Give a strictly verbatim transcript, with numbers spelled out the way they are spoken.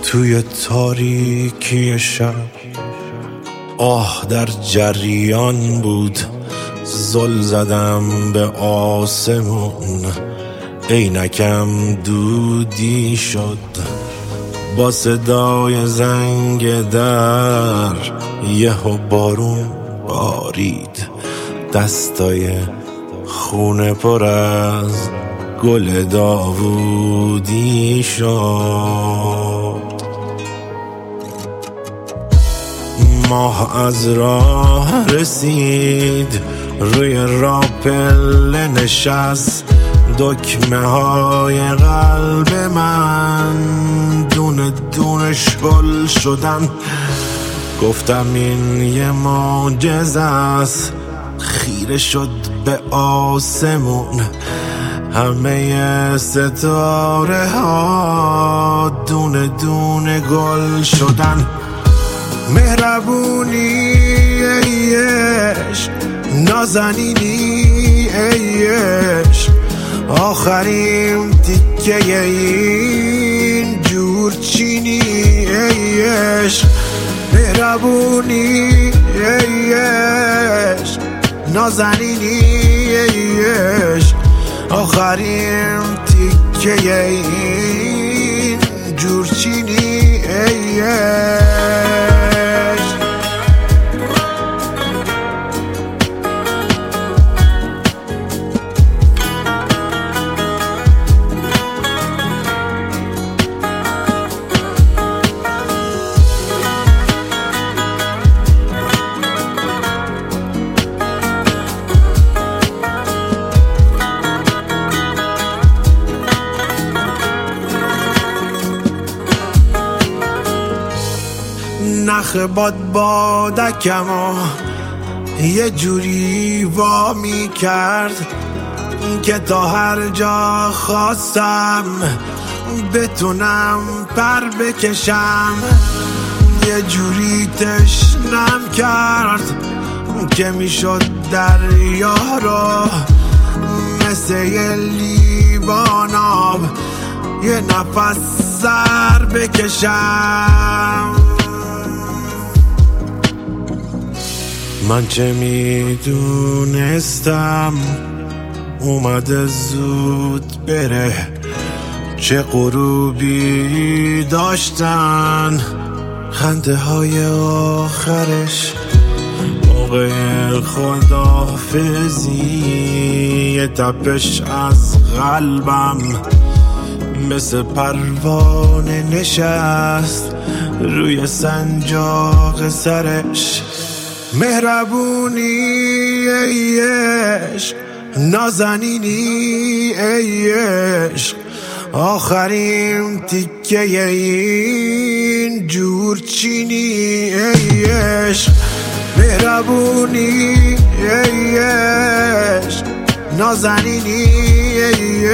توی تاریکی شب آه در جریان بود، زل زدم به آسمون، عینکم دودی شد با صدای زنگ در. یهو بارون بارید، دستای خونه پر از گل داوودی شد. ماه از راه رسید، روی راپل نشست، دکمه های قلب من دونه دونه شل شدن. گفتم این یه معجزه است، خیره شد به آسمون، همه ستاره ها دونه دونه گل شدن. مهربونی ای عشق، نازنینی ای عشق، آخرین تیکه این جورچینی ای عشق. مهربونی ای عشق، نازنینی ای عشق، آخرین تیکه این جورچینی ای عشق. نخ باد بادکمو یه جوری وا می کرد که تا هر جا خواستم بتونم پر بکشم. یه جوری تشنم کرد که میشد دریا رو مثل یه لیوان آب یه نفس سر بکشم. من چه میدونستم اومده زود بره، چه غروبی داشتن خنده های آخرش. موقع خداحافظی تپش از قلبم مثل پروانه نشست روی سنجاق سرش. مهربونی ای عشق، نازنینی ای عشق، آخرین تیکه این جورچینی ای عشق. مهربونی ای عشق، نازنینی ای